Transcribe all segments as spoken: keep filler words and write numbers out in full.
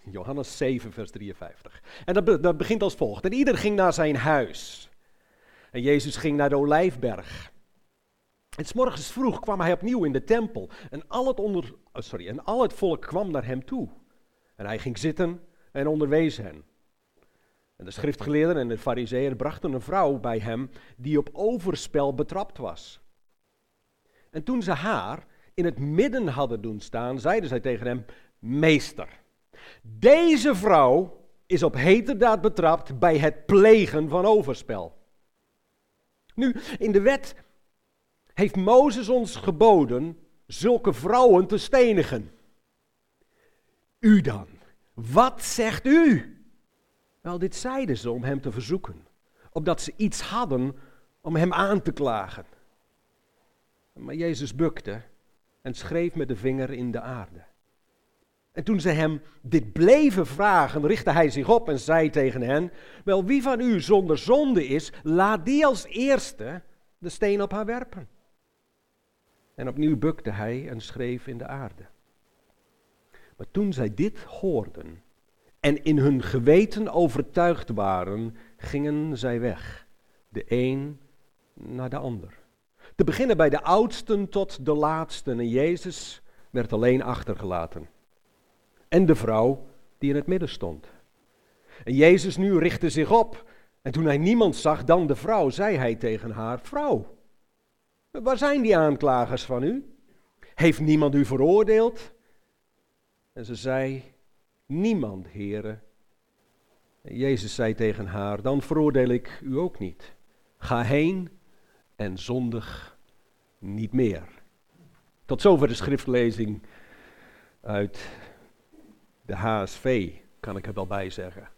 Johannes zeven, vers drieënvijftig. En dat, be- dat begint als volgt. En ieder ging naar zijn huis. En Jezus ging naar de Olijfberg. En 's morgens vroeg kwam hij opnieuw in de tempel. En al het, onder, oh, sorry, en al het volk kwam naar hem toe. En hij ging zitten en onderwees hen. En de schriftgeleerden en de farizeeën brachten een vrouw bij hem die op overspel betrapt was. En toen ze haar in het midden hadden doen staan, zeiden zij tegen hem: Meester, deze vrouw is op heterdaad betrapt bij het plegen van overspel. Nu, in de wet heeft Mozes ons geboden zulke vrouwen te stenigen. U dan, wat zegt u? Wel, dit zeiden ze om hem te verzoeken, opdat ze iets hadden om hem aan te klagen. Maar Jezus bukte en schreef met de vinger in de aarde. En toen ze hem dit bleven vragen, richtte hij zich op en zei tegen hen: Wel, wie van u zonder zonde is, laat die als eerste de steen op haar werpen. En opnieuw bukte hij en schreef in de aarde. Maar toen zij dit hoorden en in hun geweten overtuigd waren, gingen zij weg, de een naar de ander. Te beginnen bij de oudsten tot de laatsten, en Jezus werd alleen achtergelaten. En de vrouw die in het midden stond. En Jezus nu richtte zich op, en toen hij niemand zag dan de vrouw, zei hij tegen haar: Vrouw, waar zijn die aanklagers van u? Heeft niemand u veroordeeld? En ze zei: Niemand, Heere. En Jezus zei tegen haar: Dan veroordeel ik u ook niet. Ga heen en zondig niet meer. Tot zover de schriftlezing uit de H S V, kan ik er wel bij zeggen.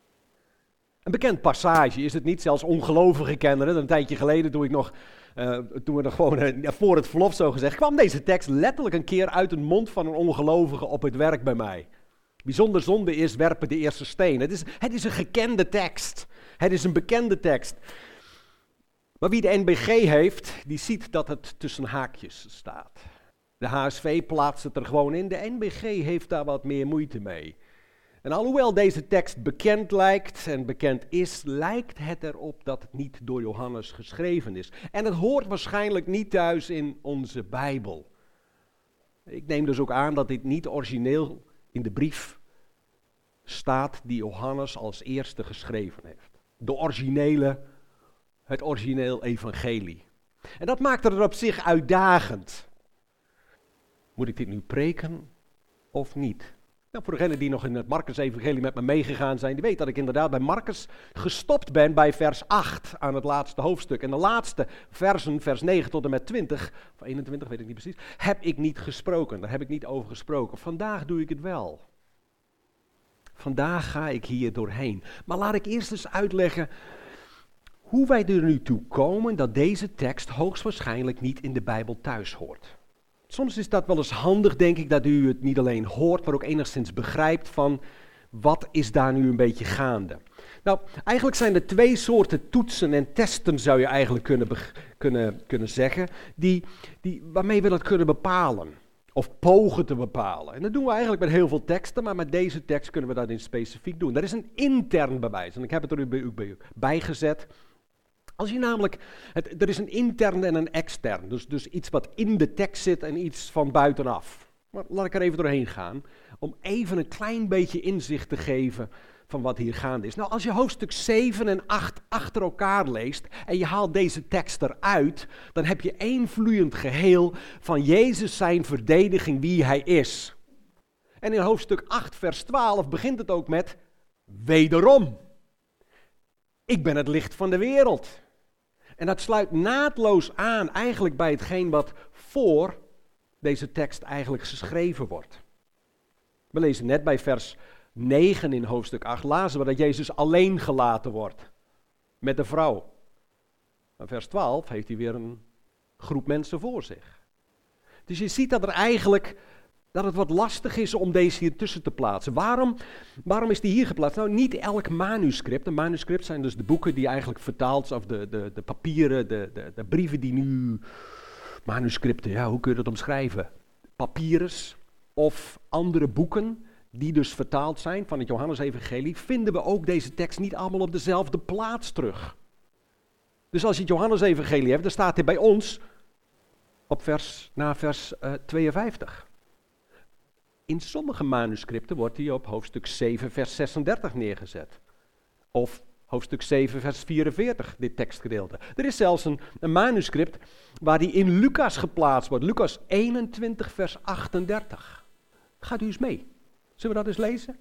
Een bekend passage, is het niet? Zelfs ongelovige kinderen. Een tijdje geleden, toen ik nog, uh, toen we nog gewoon uh, voor het verlof zo gezegd, kwam deze tekst letterlijk een keer uit de mond van een ongelovige op het werk bij mij. Bijzonder zonde is werpen de eerste steen. Het is, het is een gekende tekst. Het is een bekende tekst. Maar wie de N B G heeft, die ziet dat het tussen haakjes staat. De H S V plaatst het er gewoon in. De N B G heeft daar wat meer moeite mee. En alhoewel deze tekst bekend lijkt en bekend is, lijkt het erop dat het niet door Johannes geschreven is. En het hoort waarschijnlijk niet thuis in onze Bijbel. Ik neem dus ook aan dat dit niet origineel in de brief staat die Johannes als eerste geschreven heeft. De originele, het origineel evangelie. En dat maakt het er op zich uitdagend. Moet ik dit nu preken of niet? Nou, voor degenen die nog in het Marcus-evangelie met me meegegaan zijn, die weten dat ik inderdaad bij Marcus gestopt ben bij vers acht aan het laatste hoofdstuk. En de laatste versen, vers negen tot en met twintig, of eenentwintig, weet ik niet precies, heb ik niet gesproken. Daar heb ik niet over gesproken. Vandaag doe ik het wel. Vandaag ga ik hier doorheen. Maar laat ik eerst eens uitleggen hoe wij er nu toe komen dat deze tekst hoogstwaarschijnlijk niet in de Bijbel thuis hoort. Soms is dat wel eens handig, denk ik, dat u het niet alleen hoort, maar ook enigszins begrijpt van wat is daar nu een beetje gaande. Nou, eigenlijk zijn er twee soorten toetsen en testen, zou je eigenlijk kunnen, be- kunnen, kunnen zeggen, die, die, waarmee we dat kunnen bepalen. Of pogen te bepalen. En dat doen we eigenlijk met heel veel teksten, maar met deze tekst kunnen we dat in specifiek doen. Er is een intern bewijs, en ik heb het er u bij gezet. Als je namelijk, het, er is een intern en een extern, dus, dus iets wat in de tekst zit en iets van buitenaf. Maar laat ik er even doorheen gaan, om even een klein beetje inzicht te geven van wat hier gaande is. Nou, als je hoofdstuk zeven en acht achter elkaar leest en je haalt deze tekst eruit, dan heb je één vloeiend geheel van Jezus zijn verdediging wie hij is. En in hoofdstuk acht vers twaalf begint het ook met wederom. Ik ben het licht van de wereld. En dat sluit naadloos aan eigenlijk bij hetgeen wat voor deze tekst eigenlijk geschreven wordt. We lezen net bij vers negen in hoofdstuk acht, lazen we dat Jezus alleen gelaten wordt met de vrouw. Maar vers twaalf heeft hij weer een groep mensen voor zich. Dus je ziet dat er eigenlijk, dat het wat lastig is om deze hier tussen te plaatsen. Waarom, waarom is die hier geplaatst? Nou, niet elk manuscript. Een manuscript zijn dus de boeken die eigenlijk vertaald zijn, of de, de, de papieren, de, de, de brieven die nu, manuscripten, ja, hoe kun je dat omschrijven? Papyrus of andere boeken die dus vertaald zijn van het Johannesevangelie, vinden we ook deze tekst niet allemaal op dezelfde plaats terug. Dus als je het Johannesevangelie hebt, dan staat hij bij ons op vers, na vers uh, tweeënvijftig. In sommige manuscripten wordt hij op hoofdstuk zeven, vers zesendertig neergezet. Of hoofdstuk zeven, vers vierenveertig, dit tekstgedeelte. Er is zelfs een, een manuscript waar die in Lucas geplaatst wordt. Lucas eenentwintig, vers achtendertig. Gaat u eens mee. Zullen we dat eens lezen?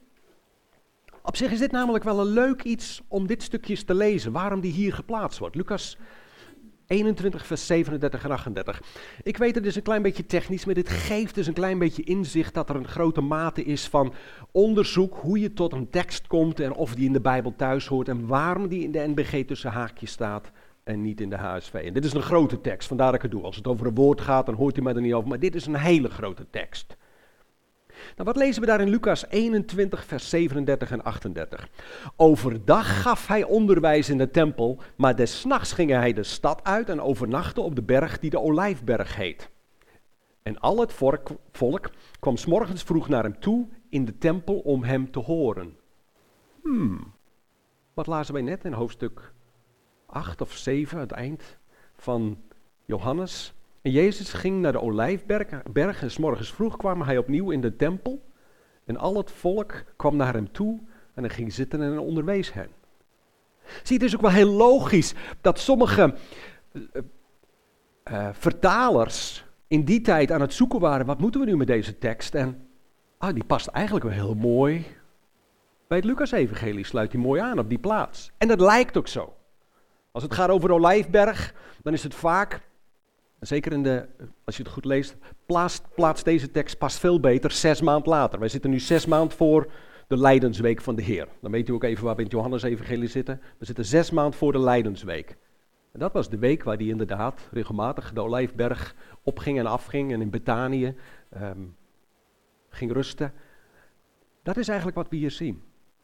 Op zich is dit namelijk wel een leuk iets om dit stukje te lezen. Waarom die hier geplaatst wordt. Lucas eenentwintig, vers zevenendertig en achtendertig. Ik weet het is een klein beetje technisch, maar dit geeft dus een klein beetje inzicht dat er een grote mate is van onderzoek hoe je tot een tekst komt en of die in de Bijbel thuis hoort en waarom die in de N B G tussen haakjes staat en niet in de H S V. En dit is een grote tekst, vandaar dat ik het doe. Als het over een woord gaat, dan hoort u mij er niet over, maar dit is een hele grote tekst. Nou, wat lezen we daar in Lucas eenentwintig, vers zevenendertig en achtendertig? Overdag gaf hij onderwijs in de tempel, maar des nachts ging hij de stad uit en overnachtte op de berg die de Olijfberg heet. En al het volk, volk kwam 's morgens vroeg naar hem toe in de tempel om hem te horen. Hmm, wat lazen wij net in hoofdstuk acht of zeven, het eind van Johannes? En Jezus ging naar de Olijfberg en 's morgens vroeg kwam hij opnieuw in de tempel. En al het volk kwam naar hem toe en hij ging zitten en onderwees hen. Zie, het is ook wel heel logisch dat sommige uh, uh, vertalers in die tijd aan het zoeken waren, wat moeten we nu met deze tekst? En ah, die past eigenlijk wel heel mooi bij het Lucas-evangelie, sluit die mooi aan op die plaats. En dat lijkt ook zo. Als het gaat over de Olijfberg, dan is het vaak, zeker in de, als je het goed leest, plaatst, plaatst deze tekst past veel beter zes maand later. Wij zitten nu zes maand voor de Lijdensweek van de Heer. Dan weet u ook even waar we in het Johannes-evangelie zitten. We zitten zes maand voor de Lijdensweek. En dat was de week waar die inderdaad regelmatig de Olijfberg opging en afging en in Betanië um, ging rusten. Dat is eigenlijk wat we hier zien.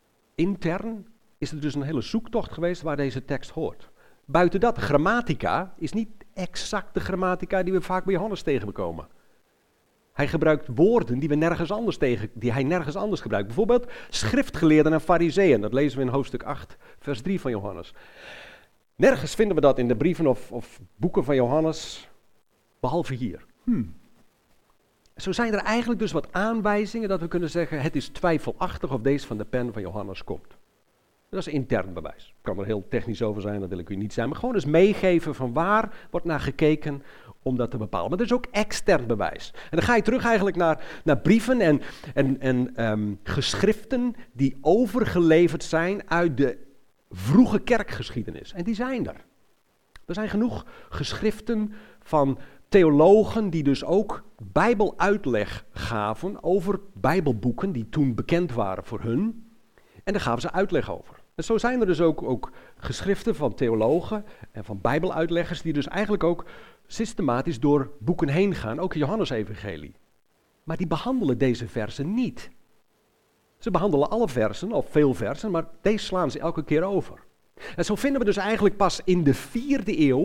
Intern is er dus een hele zoektocht geweest waar deze tekst hoort. Buiten dat, grammatica is niet exact de grammatica die we vaak bij Johannes tegenkomen. Hij gebruikt woorden die, we nergens anders tegen, die hij nergens anders gebruikt. Bijvoorbeeld schriftgeleerden en farizeeën. Dat lezen we in hoofdstuk acht, vers drie van Johannes. Nergens vinden we dat in de brieven of, of boeken van Johannes, behalve hier. Hmm. Zo zijn er eigenlijk dus wat aanwijzingen dat we kunnen zeggen, het is twijfelachtig of deze van de pen van Johannes komt. Dat is intern bewijs. Ik kan er heel technisch over zijn, dat wil ik u niet zijn. Maar gewoon eens meegeven van waar wordt naar gekeken om dat te bepalen. Maar dat is ook extern bewijs. En dan ga je terug eigenlijk naar, naar brieven en, en, en um, geschriften die overgeleverd zijn uit de vroege kerkgeschiedenis. En die zijn er. Er zijn genoeg geschriften van theologen die dus ook bijbeluitleg gaven over bijbelboeken die toen bekend waren voor hun. En daar gaven ze uitleg over. En zo zijn er dus ook, ook geschriften van theologen en van bijbeluitleggers die dus eigenlijk ook systematisch door boeken heen gaan, ook het Johannes-evangelie. Maar die behandelen deze versen niet. Ze behandelen alle versen, of veel versen, maar deze slaan ze elke keer over. En zo vinden we dus eigenlijk pas in de vierde eeuw,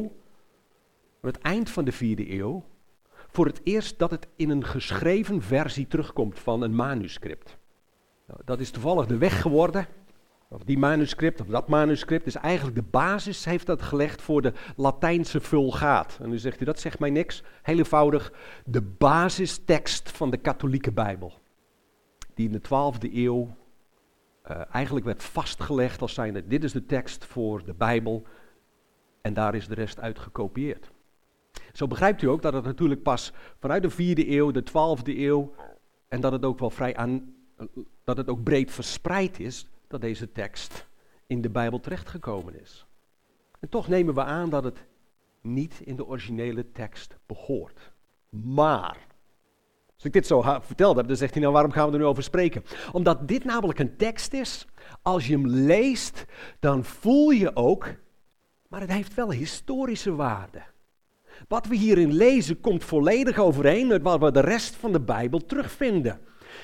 aan het eind van de vierde eeuw, voor het eerst dat het in een geschreven versie terugkomt van een manuscript. Nou, dat is toevallig de weg geworden, of die manuscript, of dat manuscript, is eigenlijk de basis, heeft dat gelegd voor de Latijnse Vulgaat. En nu zegt u, dat zegt mij niks. Heel eenvoudig, de basistekst van de katholieke Bijbel. Die in de twaalfde eeuw uh, eigenlijk werd vastgelegd als zijnde, dit is de tekst voor de Bijbel. En daar is de rest uit gekopieerd. Zo begrijpt u ook dat het natuurlijk pas vanuit de vierde eeuw, de twaalfde eeuw, en dat het ook wel vrij aan, dat het ook breed verspreid is, dat deze tekst in de Bijbel terechtgekomen is. En toch nemen we aan dat het niet in de originele tekst behoort. Maar, als ik dit zo ha- verteld heb, dan zegt hij nou, waarom gaan we er nu over spreken? Omdat dit namelijk een tekst is, als je hem leest, dan voel je ook, maar het heeft wel historische waarde. Wat we hierin lezen komt volledig overeen met wat we de rest van de Bijbel terugvinden.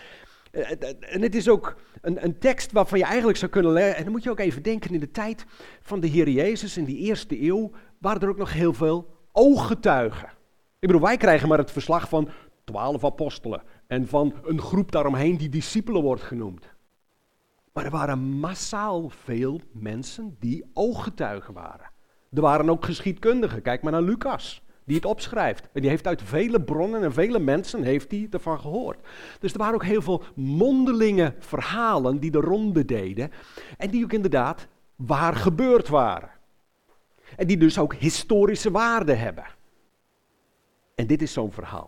En het is ook een, een tekst waarvan je eigenlijk zou kunnen leren, en dan moet je ook even denken, in de tijd van de Heer Jezus, in die eerste eeuw, waren er ook nog heel veel ooggetuigen. Ik bedoel, wij krijgen maar het verslag van twaalf apostelen en van een groep daaromheen die discipelen wordt genoemd. Maar er waren massaal veel mensen die ooggetuigen waren. Er waren ook geschiedkundigen, kijk maar naar Lucas, die het opschrijft. En die heeft uit vele bronnen en vele mensen heeft hij ervan gehoord. Dus er waren ook heel veel mondelinge verhalen die de ronde deden. En die ook inderdaad waar gebeurd waren. En die dus ook historische waarde hebben. En dit is zo'n verhaal.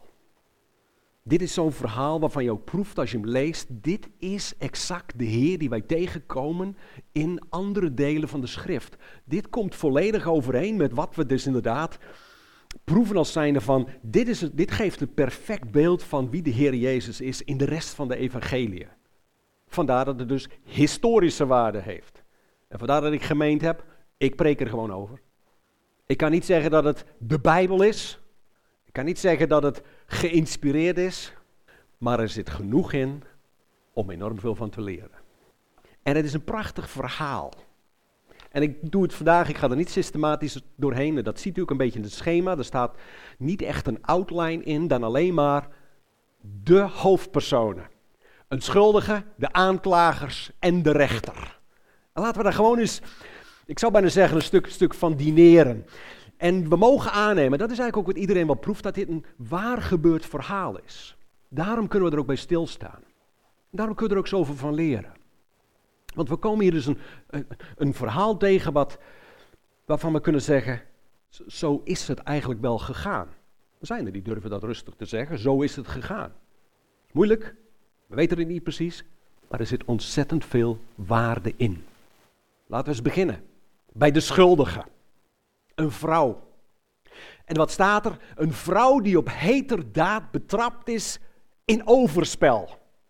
Dit is zo'n verhaal waarvan je ook proeft als je hem leest. Dit is exact de Heer die wij tegenkomen in andere delen van de schrift. Dit komt volledig overeen met wat we dus inderdaad proeven als zijnde van, dit, is het, dit geeft een perfect beeld van wie de Heer Jezus is in de rest van de evangeliën. Vandaar dat het dus historische waarde heeft. En vandaar dat ik gemeend heb, ik preek er gewoon over. Ik kan niet zeggen dat het de Bijbel is. Ik kan niet zeggen dat het geïnspireerd is. Maar er zit genoeg in om enorm veel van te leren. En het is een prachtig verhaal. En ik doe het vandaag, ik ga er niet systematisch doorheen. Dat ziet u ook een beetje in het schema. Er staat niet echt een outline in, dan alleen maar de hoofdpersonen. Een schuldige, de aanklagers en de rechter. En laten we daar gewoon eens, ik zou bijna zeggen, een stuk, stuk van dineren. En we mogen aannemen, dat is eigenlijk ook wat iedereen wel proeft, dat dit een waar gebeurd verhaal is. Daarom kunnen we er ook bij stilstaan. Daarom kunnen we er ook zoveel van leren. Want we komen hier dus een, een, een verhaal tegen wat, waarvan we kunnen zeggen, zo is het eigenlijk wel gegaan. Er zijn er die durven dat rustig te zeggen, zo is het gegaan. Moeilijk, we weten het niet precies, maar er zit ontzettend veel waarde in. Laten we eens beginnen bij de schuldige. Een vrouw. En wat staat er? Een vrouw die op heterdaad betrapt is in overspel.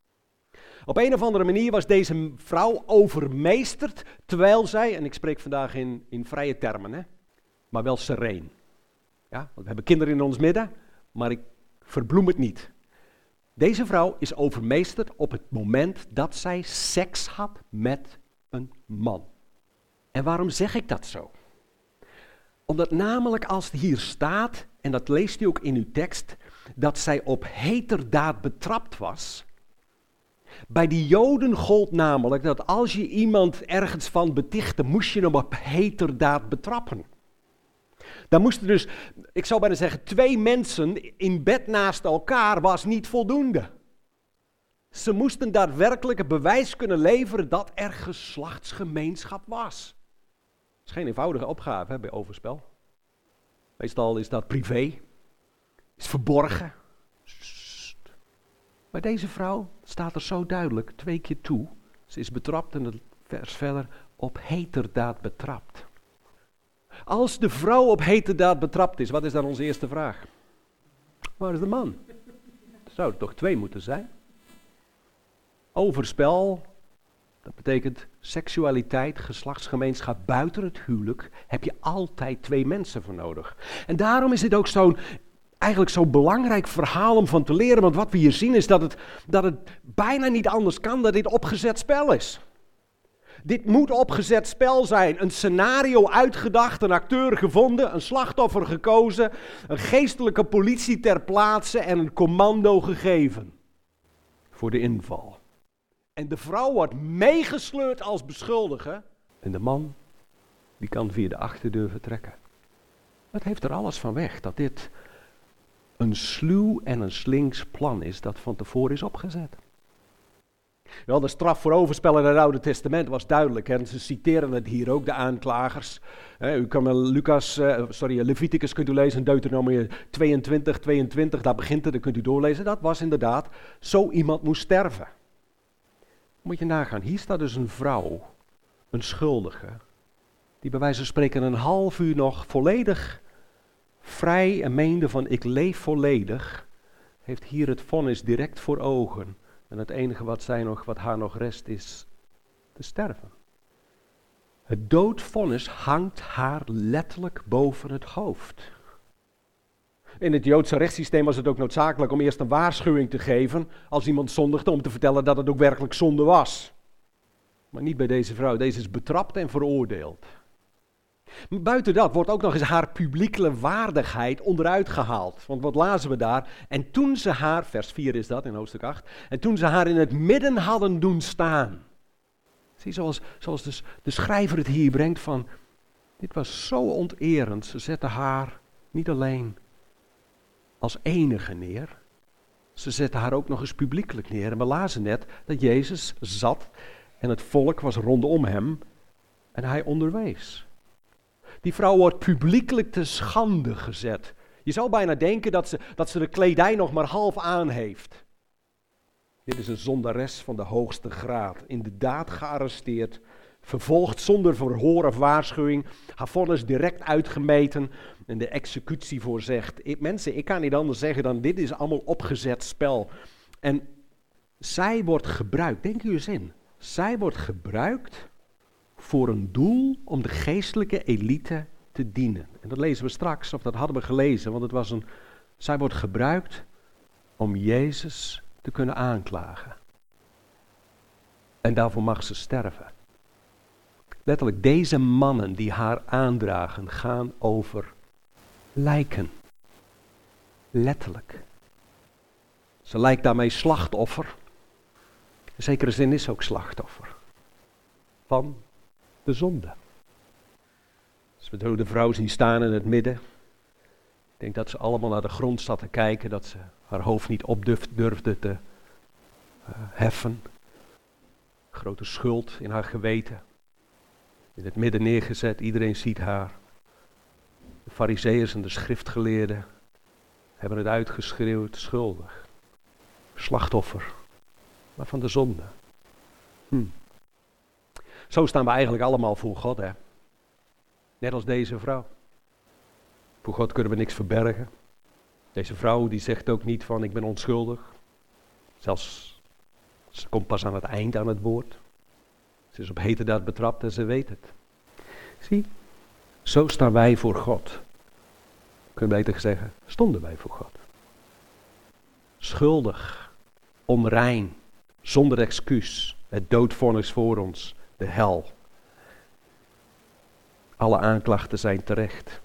Op een of andere manier was deze vrouw overmeesterd, terwijl zij, en ik spreek vandaag in, in vrije termen, hè, maar wel sereen. Ja, want we hebben kinderen in ons midden, maar ik verbloem het niet. Deze vrouw is overmeesterd op het moment dat zij seks had met een man. En waarom zeg ik dat zo? Omdat namelijk als het hier staat, en dat leest u ook in uw tekst, dat zij op heterdaad betrapt was. Bij die Joden gold namelijk dat als je iemand ergens van betichtte, moest je hem op heterdaad betrappen. Dan moesten dus, ik zou bijna zeggen, twee mensen in bed naast elkaar was niet voldoende. Ze moesten daadwerkelijk het bewijs kunnen leveren dat er geslachtsgemeenschap was. Dat is geen eenvoudige opgave hè, bij overspel. Meestal is dat privé, is verborgen. Maar deze vrouw staat er zo duidelijk twee keer toe. Ze is betrapt en het vers verder op heterdaad betrapt. Als de vrouw op heterdaad betrapt is, wat is dan onze eerste vraag? Waar is de man? Er zouden toch twee moeten zijn? Overspel, dat betekent seksualiteit, geslachtsgemeenschap buiten het huwelijk, heb je altijd twee mensen voor nodig. En daarom is dit ook zo'n, eigenlijk zo'n belangrijk verhaal om van te leren, want wat we hier zien is dat het, dat het bijna niet anders kan dat dit opgezet spel is. Dit moet opgezet spel zijn, een scenario uitgedacht, een acteur gevonden, een slachtoffer gekozen, een geestelijke politie ter plaatse en een commando gegeven voor de inval. En de vrouw wordt meegesleurd als beschuldige en de man die kan via de achterdeur vertrekken. Het heeft er alles van weg dat dit een sluw en een slinks plan is dat van tevoren is opgezet. Wel, de straf voor overspel in het Oude Testament was duidelijk. Hè? En ze citeren het hier ook, de aanklagers. Hè, u kan Lucas, uh, sorry, Leviticus kunt u lezen, Deuteronomie tweeëntwintig, tweeëntwintig, daar begint het, dat kunt u doorlezen. Dat was inderdaad, zo iemand moest sterven. Moet je nagaan, hier staat dus een vrouw, een schuldige, die bij wijze van spreken een half uur nog volledig vrij en meende van ik leef volledig, heeft hier het vonnis direct voor ogen. En het enige wat, zij nog, wat haar nog rest is te sterven. Het doodvonnis hangt haar letterlijk boven het hoofd. In het Joodse rechtssysteem was het ook noodzakelijk om eerst een waarschuwing te geven als iemand zondigde, om te vertellen dat het ook werkelijk zonde was. Maar niet bij deze vrouw, deze is betrapt en veroordeeld. Buiten dat wordt ook nog eens haar publieke waardigheid onderuit gehaald. Want wat lazen we daar? En toen ze haar, vers vier is dat in hoofdstuk acht, en toen ze haar in het midden hadden doen staan. Zie, zoals, zoals de, de schrijver het hier brengt van, dit was zo onterend. Ze zetten haar niet alleen als enige neer, ze zetten haar ook nog eens publiekelijk neer. En we lazen net dat Jezus zat en het volk was rondom hem en hij onderwees. Die vrouw wordt publiekelijk te schande gezet. Je zou bijna denken dat ze, dat ze de kledij nog maar half aan heeft. Dit is een zondares van de hoogste graad. Inderdaad gearresteerd, vervolgd zonder verhoor of waarschuwing. Haar vonnis direct uitgemeten en de executie voorzegd. Ik, mensen, ik kan niet anders zeggen dan dit is allemaal opgezet spel. En zij wordt gebruikt, denk u eens in. Zij wordt gebruikt voor een doel om de geestelijke elite te dienen. En dat lezen we straks, of dat hadden we gelezen, want het was een, zij wordt gebruikt om Jezus te kunnen aanklagen. En daarvoor mag ze sterven. Letterlijk, deze mannen die haar aandragen gaan over lijken. Letterlijk. Ze lijkt daarmee slachtoffer. In zekere zin is ze ook slachtoffer van de zonde. Als we de vrouw zien staan in het midden. Ik denk dat ze allemaal naar de grond zat te kijken. Dat ze haar hoofd niet op durfde te uh, heffen. Grote schuld in haar geweten. In het midden neergezet. Iedereen ziet haar. De farizeeërs en de schriftgeleerden hebben het uitgeschreeuwd. Schuldig. Slachtoffer. Maar van de zonde. Hm. Zo staan we eigenlijk allemaal voor God, hè. Net als deze vrouw. Voor God kunnen we niks verbergen. Deze vrouw die zegt ook niet van ik ben onschuldig. Zelfs, ze komt pas aan het eind aan het woord. Ze is op heterdaad betrapt en ze weet het. Zie, zo staan wij voor God. Kunnen we beter zeggen, stonden wij voor God. Schuldig, onrein, zonder excuus. Het doodvonnis voor ons, de hel. Alle aanklachten zijn terecht.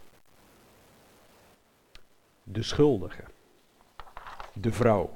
De schuldige. De vrouw.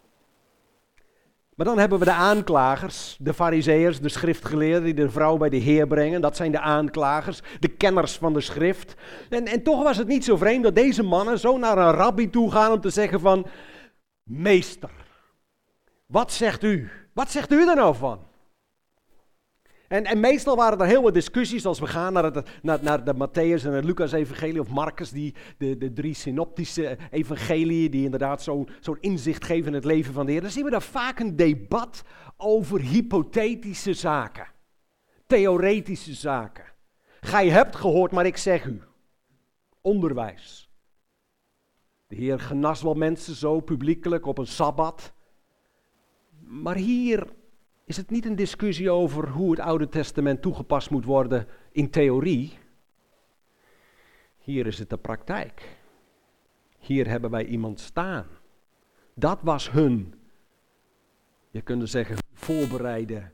Maar dan hebben we de aanklagers, de farizeeërs, de schriftgeleerden die de vrouw bij de Heer brengen. Dat zijn de aanklagers, de kenners van de schrift. En, en toch was het niet zo vreemd dat deze mannen zo naar een rabbi toe gaan om te zeggen van, meester, wat zegt u? Wat zegt u er nou van? En, en meestal waren er heel wat discussies als we gaan naar, het, naar, naar de Matthäus en het Lucas-evangelie of Marcus, die, de, de drie synoptische evangeliën die inderdaad zo'n zo'n inzicht geven in het leven van de Heer. Dan zien we daar vaak een debat over hypothetische zaken, theoretische zaken. Gij hebt gehoord, maar ik zeg u. Onderwijs. De Heer genas wel mensen zo publiekelijk op een Sabbat. Maar hier is het niet een discussie over hoe het Oude Testament toegepast moet worden in theorie. Hier is het de praktijk. Hier hebben wij iemand staan. Dat was hun, je kunt zeggen, voorbereide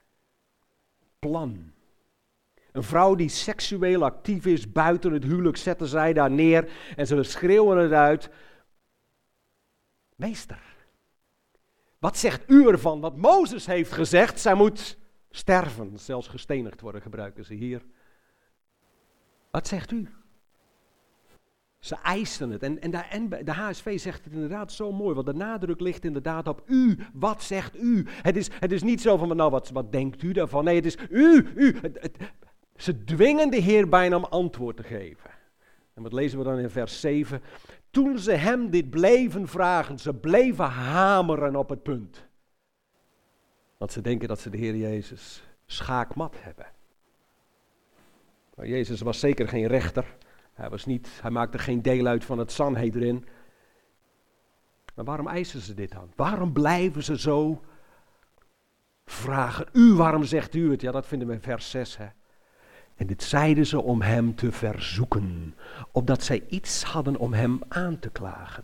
plan. Een vrouw die seksueel actief is buiten het huwelijk, zetten zij daar neer en ze schreeuwen het uit. Meester, wat zegt u ervan? Wat Mozes heeft gezegd, zij moet sterven, zelfs gestenigd worden, gebruiken ze hier. Wat zegt u? Ze eisen het. En, en, de, en de H S V zegt het inderdaad zo mooi, want de nadruk ligt inderdaad op u. Wat zegt u? Het is, het is niet zo van, nou, wat, wat denkt u daarvan? Nee, het is u, u. Het, het, ze dwingen de Heer bijna om antwoord te geven. En wat lezen we dan in vers zeven? Toen ze hem dit bleven vragen, ze bleven hameren op het punt. Want ze denken dat ze de Heer Jezus schaakmat hebben. Maar Jezus was zeker geen rechter. Hij, was niet, hij maakte geen deel uit van het Sanhedrin. Maar waarom eisen ze dit dan? Waarom blijven ze zo vragen? U, waarom zegt u het? Ja, dat vinden we in vers zes. Hè? En dit zeiden ze om hem te verzoeken, opdat zij iets hadden om hem aan te klagen.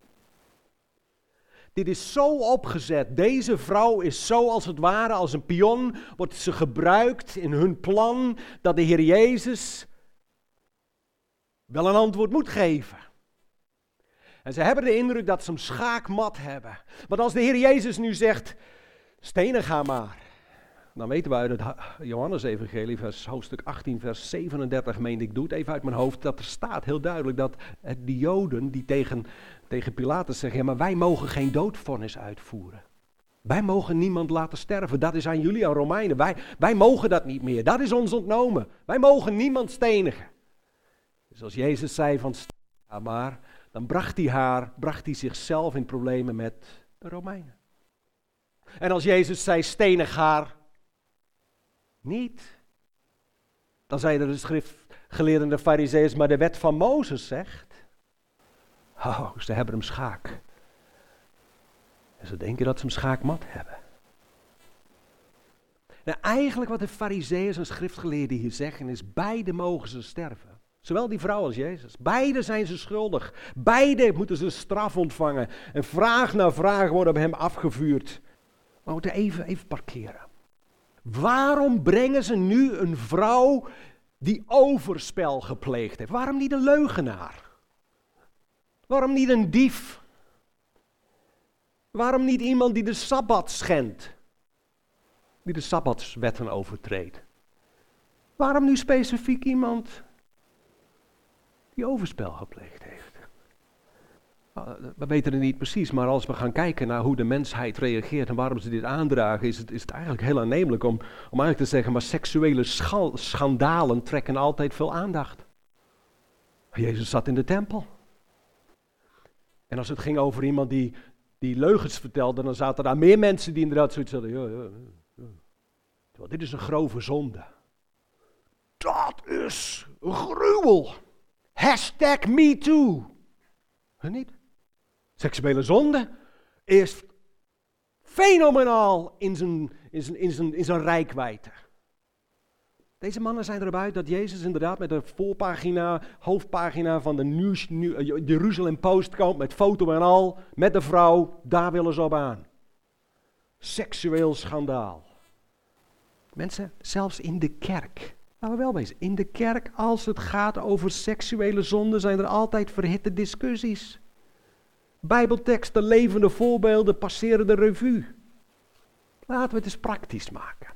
Dit is zo opgezet, deze vrouw is zo als het ware als een pion, wordt ze gebruikt in hun plan, dat de Heer Jezus wel een antwoord moet geven. En ze hebben de indruk dat ze hem schaakmat hebben. Want als de Heer Jezus nu zegt, stenig haar maar. Dan weten we uit het Johannes-evangelie, vers, hoofdstuk achttien, vers zevenendertig, meende ik, doe het even uit mijn hoofd, dat er staat heel duidelijk dat de Joden die tegen, tegen Pilatus zeggen, ja, maar wij mogen geen doodvonnis uitvoeren. Wij mogen niemand laten sterven, dat is aan jullie, aan Romeinen. Wij, wij mogen dat niet meer, dat is ons ontnomen. Wij mogen niemand stenigen. Dus als Jezus zei van stenig haar maar, dan bracht hij haar, bracht hij zichzelf in problemen met de Romeinen. En als Jezus zei stenig haar niet, dan zeiden de schriftgeleerden, de Farizeeërs, maar de wet van Mozes zegt, oh, ze hebben hem schaak. En ze denken dat ze hem schaakmat hebben. Nou, eigenlijk wat de Farizeeërs en schriftgeleerden hier zeggen is, beide mogen ze sterven. Zowel die vrouw als Jezus. Beide zijn ze schuldig. Beide moeten ze straf ontvangen. En vraag na vraag worden op hem afgevuurd. Maar we moeten even, even parkeren. Waarom brengen ze nu een vrouw die overspel gepleegd heeft? Waarom niet een leugenaar? Waarom niet een dief? Waarom niet iemand die de Sabbat schendt? Die de Sabbatswetten overtreedt? Waarom nu specifiek iemand die overspel gepleegd heeft? We weten het niet precies, maar als we gaan kijken naar hoe de mensheid reageert en waarom ze dit aandragen, is het, is het eigenlijk heel aannemelijk om, om eigenlijk te zeggen, maar seksuele schal, schandalen trekken altijd veel aandacht. Jezus zat in de tempel. En als het ging over iemand die, die leugens vertelde, dan zaten daar meer mensen die inderdaad zoiets hadden. Ja, ja, ja. Terwijl dit is een grove zonde. Dat is een gruwel. Hashtag MeToo. En niet? Seksuele zonde is fenomenaal in zijn, in zijn, in zijn, in zijn reikwijdte. Deze mannen zijn erop uit dat Jezus inderdaad met de voorpagina, hoofdpagina van de News, New, Jerusalem Post komt, met foto en al, met de vrouw, daar willen ze op aan. Seksueel schandaal. Mensen, zelfs in de kerk, laten we wel wezen, in de kerk als het gaat over seksuele zonde zijn er altijd verhitte discussies. Bijbelteksten, levende voorbeelden passeren de revue. Laten we het eens praktisch maken.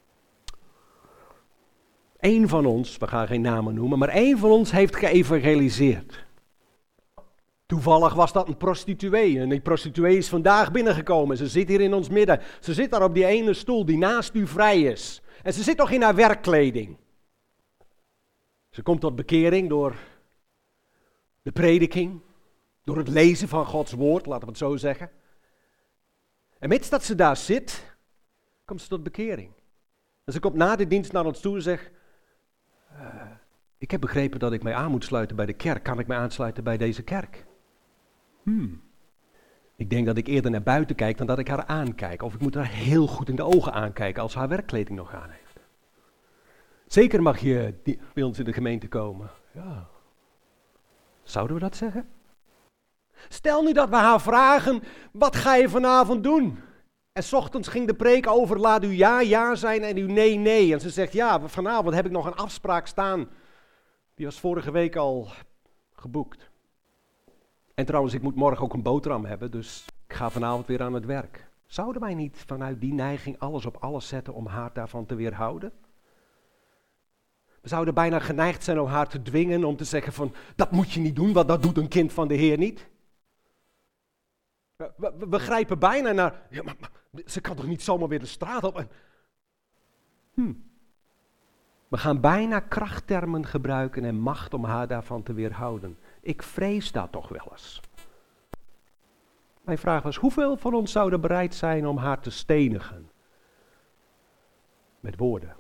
Eén van ons, we gaan geen namen noemen, maar één van ons heeft geëvangeliseerd. Toevallig was dat een prostituee en die prostituee is vandaag binnengekomen. Ze zit hier in ons midden. Ze zit daar op die ene stoel die naast u vrij is. En ze zit nog in haar werkkleding. Ze komt tot bekering door de prediking, door het lezen van Gods woord, laten we het zo zeggen. En mits dat ze daar zit, komt ze tot bekering. En ze komt na de dienst naar ons toe en zegt, uh, ik heb begrepen dat ik mij aan moet sluiten bij de kerk. Kan ik mij aansluiten bij deze kerk? Hmm. Ik denk dat ik eerder naar buiten kijk dan dat ik haar aankijk. Of ik moet haar heel goed in de ogen aankijken als ze haar werkkleding nog aan heeft. Zeker mag je die, bij ons in de gemeente komen. Ja. Zouden we dat zeggen? Stel nu dat we haar vragen, wat ga je vanavond doen? En 's ochtends ging de preek over, laat uw ja ja zijn en uw nee nee. En ze zegt, ja, vanavond heb ik nog een afspraak staan. Die was vorige week al geboekt. En trouwens, ik moet morgen ook een boterham hebben, dus ik ga vanavond weer aan het werk. Zouden wij niet vanuit die neiging alles op alles zetten om haar daarvan te weerhouden? We zouden bijna geneigd zijn om haar te dwingen, om te zeggen van, dat moet je niet doen, want dat doet een kind van de Heer niet. We, we, we grijpen bijna naar, ja, maar, maar ze kan toch niet zomaar weer de straat op? En, hm. We gaan bijna krachttermen gebruiken en macht om haar daarvan te weerhouden. Ik vrees dat toch wel eens. Mijn vraag was, hoeveel van ons zouden bereid zijn om haar te stenigen? Met woorden.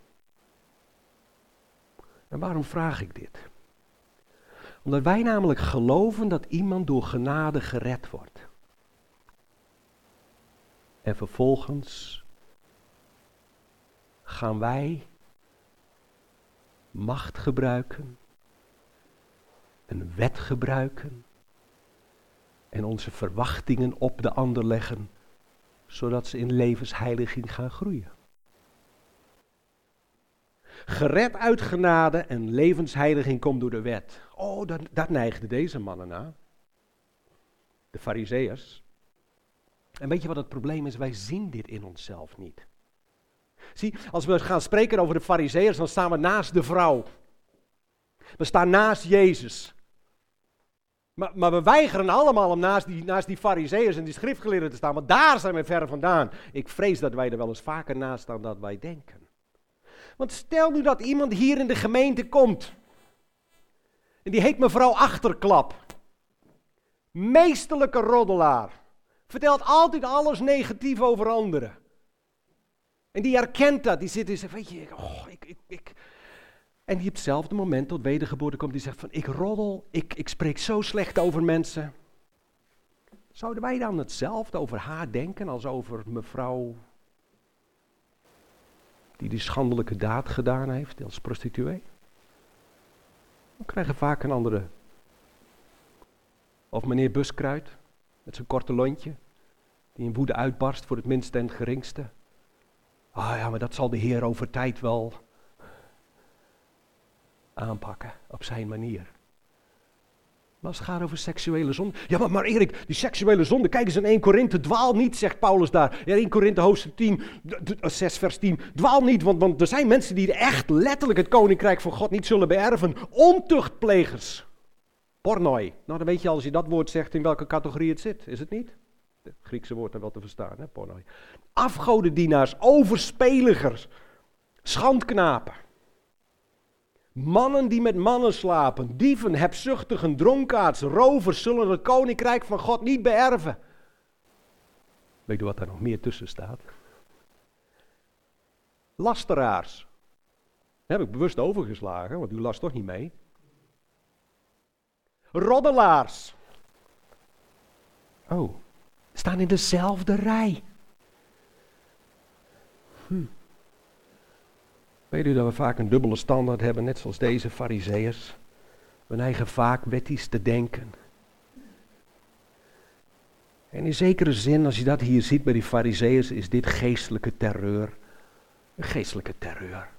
En waarom vraag ik dit? Omdat wij namelijk geloven dat iemand door genade gered wordt. En vervolgens gaan wij macht gebruiken, een wet gebruiken en onze verwachtingen op de ander leggen, zodat ze in levensheiliging gaan groeien. Gered uit genade en levensheiliging komt door de wet. Oh, dat, dat neigden deze mannen naar. De Farizeeërs. En weet je wat het probleem is? Wij zien dit in onszelf niet. Zie, als we gaan spreken over de Farizeeërs, dan staan we naast de vrouw. We staan naast Jezus. Maar, maar we weigeren allemaal om naast die, naast die Farizeeërs en die schriftgeleerden te staan, want daar zijn we ver vandaan. Ik vrees dat wij er wel eens vaker naast staan dan wij denken. Want stel nu dat iemand hier in de gemeente komt. En die heet mevrouw Achterklap. Meesterlijke roddelaar. Vertelt altijd alles negatief over anderen. En die herkent dat. Die zit en zegt, weet je, oh, ik, ik, ik. En die op hetzelfde moment tot wedergeboorte komt. Die zegt van, ik roddel, ik, ik spreek zo slecht over mensen. Zouden wij dan hetzelfde over haar denken als over mevrouw die die schandelijke daad gedaan heeft als prostituee? We krijgen vaak een andere. Of meneer Buskruid, met zijn korte lontje, die in woede uitbarst voor het minste en het geringste. Ah ja, maar dat zal de Heer over tijd wel aanpakken, op zijn manier. Maar als het gaat over seksuele zonde. Ja, maar, maar Erik, die seksuele zonde, kijk eens in eerste Korinthe, dwaal niet, zegt Paulus daar. Ja, eerste Korinthe hoofdstuk tien, zes vers tien, dwaal niet, want, want er zijn mensen die echt letterlijk het koninkrijk van God niet zullen beërven. Ontuchtplegers. Pornoi. Nou, dan weet je al, als je dat woord zegt, in welke categorie het zit, is het niet? Het Griekse woord dan wel te verstaan, hè, pornoi. Afgodendienaars, overspeligers, schandknapen. Mannen die met mannen slapen, dieven, hebzuchtigen, dronkaards, rovers zullen het koninkrijk van God niet beërven. Weet je wat daar nog meer tussen staat? Lasteraars. Daar heb ik bewust overgeslagen, want u last toch niet mee. Roddelaars. Oh, staan in dezelfde rij. Hm. Weet u dat we vaak een dubbele standaard hebben, net zoals deze Farizeeërs? We neigen vaak wettisch te denken. En in zekere zin, als je dat hier ziet bij die Farizeeërs, is dit geestelijke terreur. Een geestelijke terreur.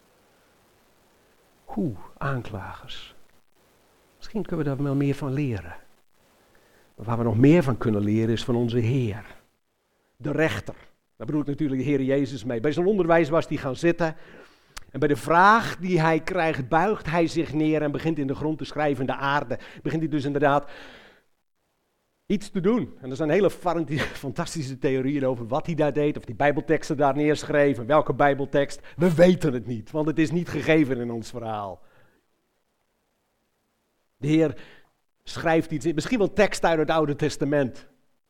Hoe, aanklagers. Misschien kunnen we daar wel meer van leren. Maar waar we nog meer van kunnen leren is van onze Heer. De rechter. Daar bedoel ik natuurlijk de Heer Jezus mee. Bij zijn onderwijs was hij gaan zitten. En bij de vraag die hij krijgt, buigt hij zich neer en begint in de grond te schrijven, in de aarde. Begint hij dus inderdaad iets te doen. En er zijn hele fantastische theorieën over wat hij daar deed, of die bijbelteksten daar neerschreef, en welke bijbeltekst. We weten het niet, want het is niet gegeven in ons verhaal. De Heer schrijft iets in, misschien wel tekst uit het Oude Testament.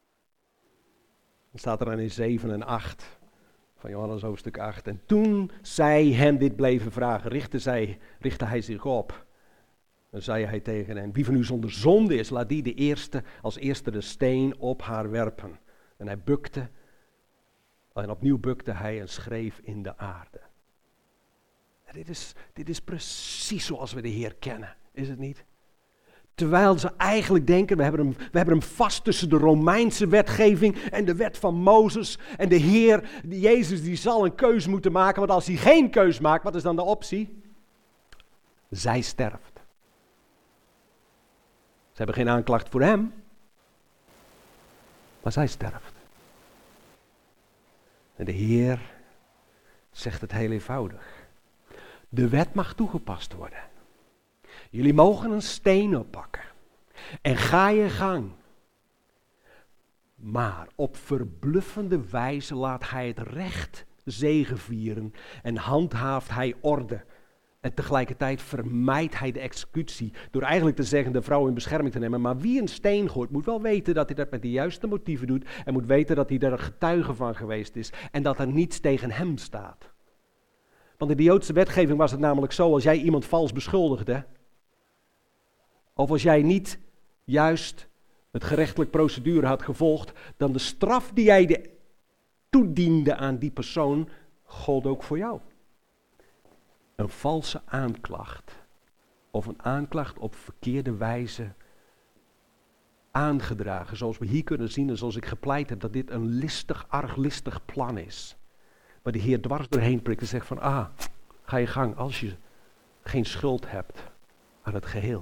Dan staat er dan in zeven en acht. Van Johannes hoofdstuk acht. En toen zij hem dit bleven vragen, richtte, zij, richtte hij zich op. Dan zei hij tegen hen, wie van u zonder zonde is, laat die de eerste, als eerste de steen op haar werpen. En hij bukte, en opnieuw bukte hij en schreef in de aarde. En dit is, dit is precies zoals we de Heer kennen, is het niet? Terwijl ze eigenlijk denken, we hebben, hem, we hebben hem vast tussen de Romeinse wetgeving en de wet van Mozes. En de Heer, de Jezus, die zal een keus moeten maken. Want als hij geen keus maakt, wat is dan de optie? Zij sterft. Ze hebben geen aanklacht voor hem, maar zij sterft. En de Heer zegt het heel eenvoudig. De wet mag toegepast worden. Jullie mogen een steen oppakken en ga je gang. Maar op verbluffende wijze laat hij het recht zegevieren en handhaaft hij orde. En tegelijkertijd vermijdt hij de executie door eigenlijk te zeggen de vrouw in bescherming te nemen. Maar wie een steen gooit moet wel weten dat hij dat met de juiste motieven doet en moet weten dat hij daar een getuige van geweest is en dat er niets tegen hem staat. Want in de Joodse wetgeving was het namelijk zo, als jij iemand vals beschuldigde, of als jij niet juist het gerechtelijk procedure had gevolgd, dan de straf die jij de toediende aan die persoon, gold ook voor jou. Een valse aanklacht, of een aanklacht op verkeerde wijze aangedragen, zoals we hier kunnen zien en zoals ik gepleit heb, dat dit een listig, arglistig plan is. Waar de Heer dwars doorheen prikt en zegt van, ah, Ga je gang als je geen schuld hebt aan het geheel.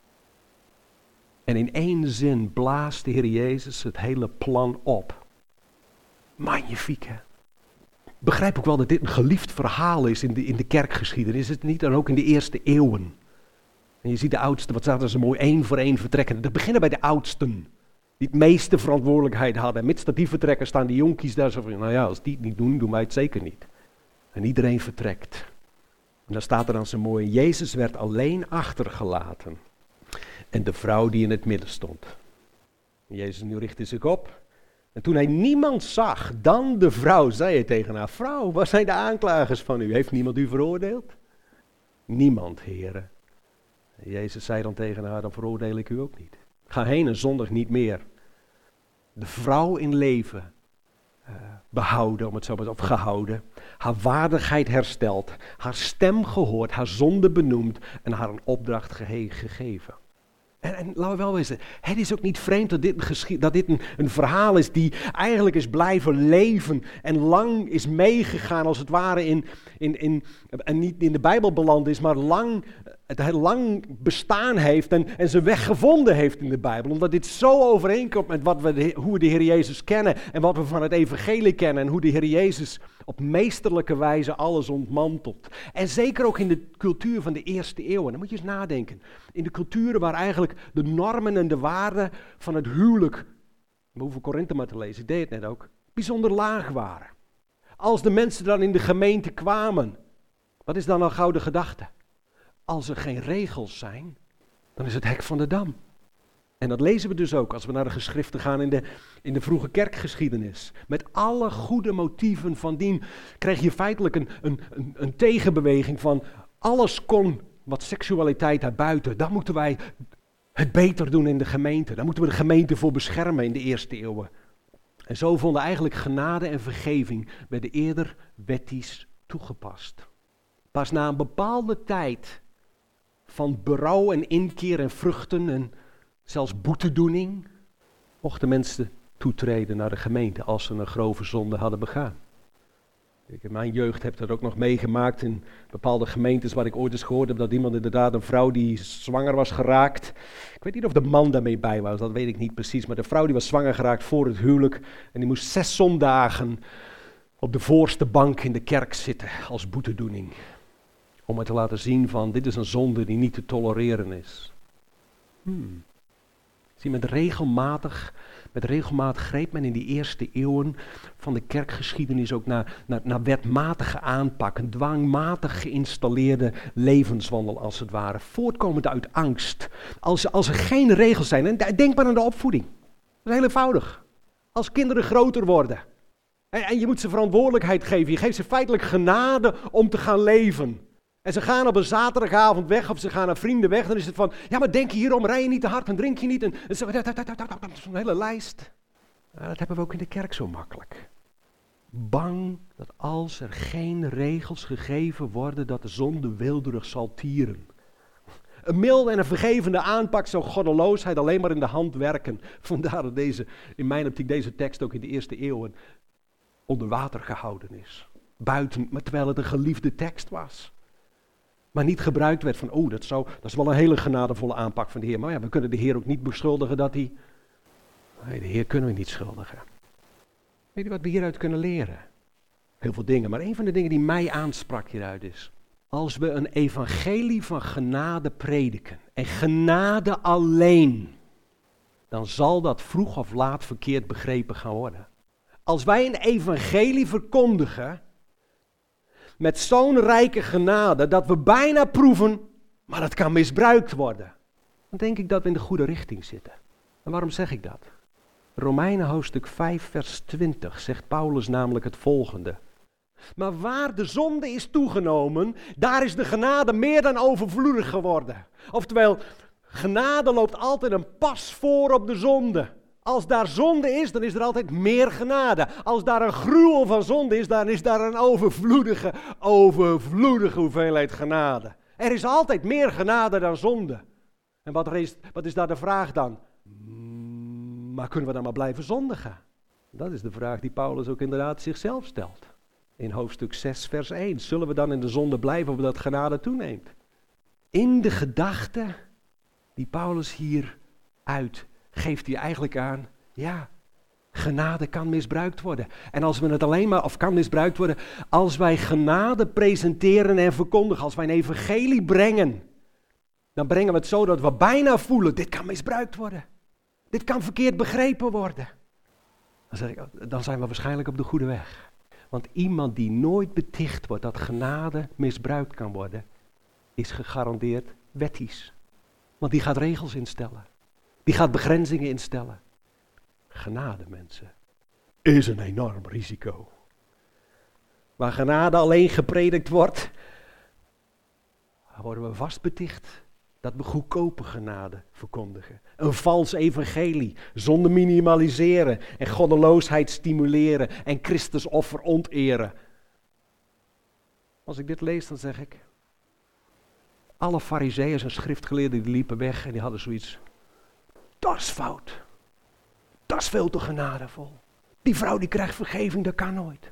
En in één zin blaast de Heer Jezus het hele plan op. Magnifiek, hè? Begrijp ook wel dat dit een geliefd verhaal is in de, in de kerkgeschiedenis. Is het niet dan ook in de eerste eeuwen? En je ziet de oudsten, wat staat er zo mooi, één voor één vertrekken. Dat beginnen bij de oudsten, die het meeste verantwoordelijkheid hadden. En mits dat die vertrekken, staan die jonkies daar zo van, nou ja, als die het niet doen, doen wij het zeker niet. En iedereen vertrekt. En dan staat er dan zo mooi, Jezus werd alleen achtergelaten. En de vrouw die in het midden stond. En Jezus nu richtte zich op. En toen hij niemand zag, dan de vrouw, zei hij tegen haar, vrouw, waar zijn de aanklagers van u? Heeft niemand u veroordeeld? Niemand, heren. En Jezus zei dan tegen haar, dan veroordeel ik u ook niet. Ga heen en zondig niet meer. De vrouw in leven uh, behouden, om het zo maar of gehouden. Haar waardigheid hersteld, haar stem gehoord, haar zonde benoemd en haar een opdracht ge- gegeven. En, en laten we wel wezen, het is ook niet vreemd dat dit, een, geschi- dat dit een, een verhaal is die eigenlijk is blijven leven en lang is meegegaan als het ware in, in, in en niet in de Bijbel beland is, maar lang, het heel lang bestaan heeft en, en zijn weg gevonden heeft in de Bijbel. Omdat dit zo overeenkomt met wat we de, hoe we de Heer Jezus kennen en wat we van het evangelie kennen en hoe de Heer Jezus op meesterlijke wijze alles ontmantelt. En zeker ook in de cultuur van de eerste eeuw. En dan moet je eens nadenken. In de culturen waar eigenlijk de normen en de waarden van het huwelijk, we hoeven Korinthe maar te lezen, ik deed het net ook, bijzonder laag waren. Als de mensen dan in de gemeente kwamen, wat is dan een gouden gedachte? Als er geen regels zijn, dan is het hek van de dam. En dat lezen we dus ook als we naar de geschriften gaan in de, in de vroege kerkgeschiedenis. Met alle goede motieven van dien kreeg je feitelijk een, een, een, een tegenbeweging van alles kon wat seksualiteit daarbuiten. Daar moeten wij het beter doen in de gemeente. Daar moeten we de gemeente voor beschermen in de eerste eeuwen. En zo vonden eigenlijk genade en vergeving werden eerder wettisch toegepast. Pas na een bepaalde tijd van berouw en inkeer en vruchten en zelfs boetedoening mochten mensen toetreden naar de gemeente als ze een grove zonde hadden begaan. Ik in mijn jeugd heb dat ook nog meegemaakt in bepaalde gemeentes waar ik ooit eens gehoord heb dat iemand inderdaad, een vrouw die zwanger was geraakt. Ik weet niet of de man daarmee bij was, dat weet ik niet precies. Maar de vrouw die was zwanger geraakt voor het huwelijk en die moest zes zondagen op de voorste bank in de kerk zitten als boetedoening. Om het te laten zien van dit is een zonde die niet te tolereren is. Hmm. Zie, met regelmatig, met regelmatig greep men in die eerste eeuwen van de kerkgeschiedenis ook naar, naar, naar wetmatige aanpak, een dwangmatig geïnstalleerde levenswandel als het ware, voortkomend uit angst. Als, als er geen regels zijn, en denk maar aan de opvoeding. Dat is heel eenvoudig. Als kinderen groter worden en, en je moet ze verantwoordelijkheid geven, je geeft ze feitelijk genade om te gaan leven. En ze gaan op een zaterdagavond weg of ze gaan naar vrienden weg. Dan is het van, ja maar denk je hierom, rij je niet te hard en drink je niet. En, en zo, dat is een hele lijst. Nou, dat hebben we ook in de kerk zo makkelijk. Bang dat als er geen regels gegeven worden, dat de zonde weelderig zal tieren. Een milde en een vergevende aanpak zou goddeloosheid alleen maar in de hand werken. Vandaar dat deze, in mijn optiek deze tekst ook in de eerste eeuwen onder water gehouden is. Buiten, maar terwijl het een geliefde tekst was. Maar niet gebruikt werd van, oh, dat, zou, dat is wel een hele genadevolle aanpak van de Heer. Maar ja, we kunnen de Heer ook niet beschuldigen dat hij... Nee, de Heer kunnen we niet schuldigen. Weet je wat we hieruit kunnen leren? Heel veel dingen, maar een van de dingen die mij aansprak hieruit is... Als we een evangelie van genade prediken, en genade alleen... dan zal dat vroeg of laat verkeerd begrepen gaan worden. Als wij een evangelie verkondigen... met zo'n rijke genade dat we bijna proeven, maar dat kan misbruikt worden. Dan denk ik dat we in de goede richting zitten. En waarom zeg ik dat? Romeinen hoofdstuk vijf vers twintig zegt Paulus namelijk het volgende. Maar waar de zonde is toegenomen, daar is de genade meer dan overvloedig geworden. Oftewel, genade loopt altijd een pas voor op de zonde. Als daar zonde is, dan is er altijd meer genade. Als daar een gruwel van zonde is, dan is daar een overvloedige, overvloedige hoeveelheid genade. Er is altijd meer genade dan zonde. En wat is, wat is daar de vraag dan? Maar kunnen we dan maar blijven zondigen? Dat is de vraag die Paulus ook inderdaad zichzelf stelt. In hoofdstuk zes, vers één. Zullen we dan in de zonde blijven of dat genade toeneemt? In de gedachte die Paulus hier uit, geeft hij eigenlijk aan, ja, genade kan misbruikt worden. En als we het alleen maar, of kan misbruikt worden, als wij genade presenteren en verkondigen, als wij een evangelie brengen, dan brengen we het zo dat we bijna voelen, dit kan misbruikt worden. Dit kan verkeerd begrepen worden. Dan zeg ik, dan zijn we waarschijnlijk op de goede weg. Want iemand die nooit beticht wordt dat genade misbruikt kan worden, is gegarandeerd wettisch. Want die gaat regels instellen. Die gaat begrenzingen instellen. Genade, mensen, is een enorm risico. Waar genade alleen gepredikt wordt, worden we vast beticht dat we goedkope genade verkondigen. Een vals evangelie, zonde minimaliseren en goddeloosheid stimuleren en Christus offer onteren. Als ik dit lees, dan zeg ik, alle farizeeërs en schriftgeleerden die liepen weg en die hadden zoiets, dat is fout. Dat is veel te genadevol. Die vrouw die krijgt vergeving, dat kan nooit.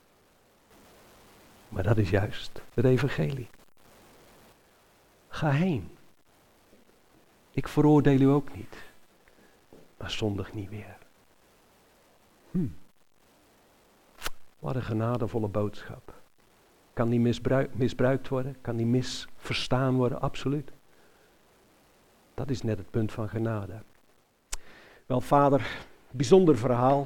Maar dat is juist het evangelie. Ga heen. Ik veroordeel u ook niet. Maar zondig niet weer. Hm. Wat een genadevolle boodschap. Kan die misbruik, misbruikt worden? Kan die misverstaan worden? Absoluut. Dat is net het punt van genade. Wel, Vader, bijzonder verhaal.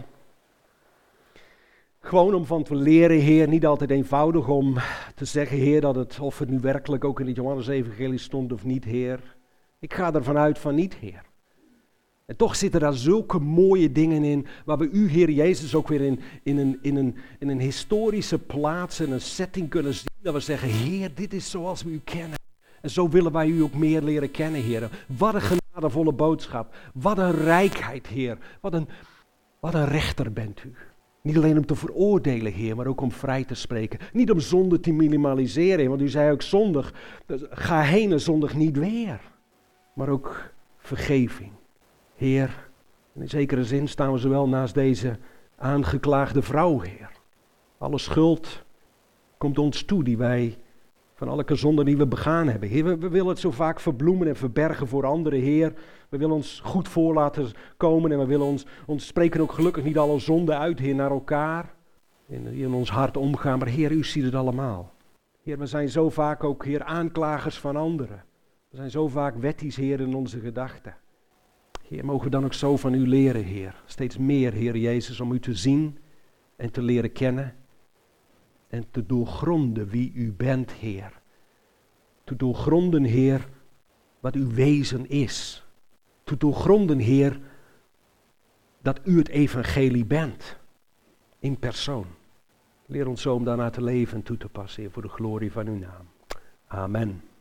Gewoon om van te leren, Heer, niet altijd eenvoudig om te zeggen, Heer, dat het, of het nu werkelijk ook in het Johannes-evangelie stond of niet, Heer. Ik ga ervan uit van niet, Heer. En toch zitten daar zulke mooie dingen in, waar we u, Heer Jezus, ook weer in, in, een, in, een, in een historische plaats en een setting kunnen zien, dat we zeggen, Heer, dit is zoals we u kennen. En zo willen wij u ook meer leren kennen, Heer. Wat een genadevolle boodschap. Wat een rijkheid, Heer. Wat een, wat een rechter bent u. Niet alleen om te veroordelen, Heer, maar ook om vrij te spreken. Niet om zonde te minimaliseren, want u zei ook zondig. Ga heen en zondig niet weer. Maar ook vergeving. Heer, in zekere zin staan we zowel naast deze aangeklaagde vrouw, Heer. Alle schuld komt ons toe die wij, van alle zonden die we begaan hebben. Heer, we, we willen het zo vaak verbloemen en verbergen voor anderen, Heer. We willen ons goed voor laten komen en we willen ons, ons spreken ook gelukkig niet alle zonden uit, Heer, naar elkaar. En in ons hart omgaan, maar Heer, u ziet het allemaal. Heer, we zijn zo vaak ook, Heer, aanklagers van anderen. We zijn zo vaak wettisch, Heer, in onze gedachten. Heer, mogen we dan ook zo van u leren, Heer. Steeds meer, Heer Jezus, om u te zien en te leren kennen. En te doorgronden wie u bent, Heer. Te doorgronden, Heer, wat uw wezen is. Te doorgronden, Heer, dat u het evangelie bent. In persoon. Leer ons zo om daarna te leven en toe te passen, Heer, voor de glorie van uw naam. Amen.